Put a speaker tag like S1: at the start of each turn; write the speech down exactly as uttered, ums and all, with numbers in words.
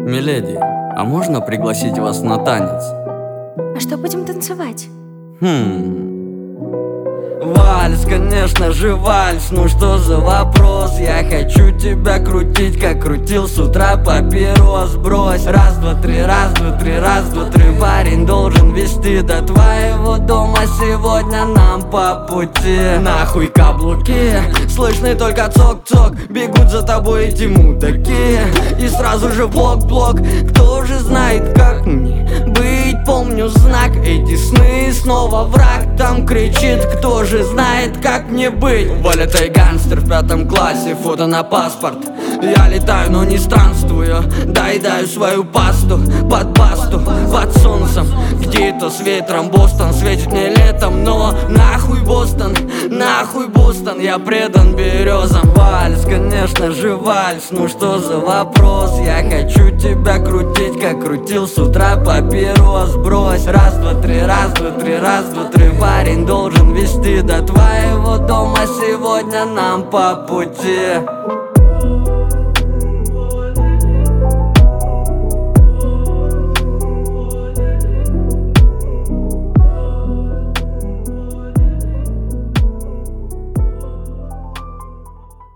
S1: Миледи, а можно пригласить вас на танец?
S2: А что будем танцевать?
S1: Хм... Вальс, конечно же вальс, ну что за вопрос? Я хочу тебя крутить, как крутил с утра папирос. Брось, раз, два, три, раз, два, три, раз, два, три. Парень должен вести до твоего дома, сегодня нам по пути. Нахуй каблуки, слышны только цок-цок. Бегут за тобой эти мудаки, и сразу же блок-блок. Кто же знает, как мне быть? Помню знак, эти сны, снова враг там кричит. Кто же знает, как мне быть? Вылитый гангстер в пятом классе, фото на паспорт. Я летаю, но не странствую, доедаю свою пасту под басту, под солнцем. Где-то с ветром Бостон светит мне летом, но нахуй Бостон, нахуй Бостон. Я предан березам. Вальс, конечно же вальс, ну что за вопрос? Я хочу тебя крутить, как крутил с утра папирос. Брось, раз, два, три, раз, два, три, раз, два, три. Парень должен вести до твоего дома, сегодня нам по пути.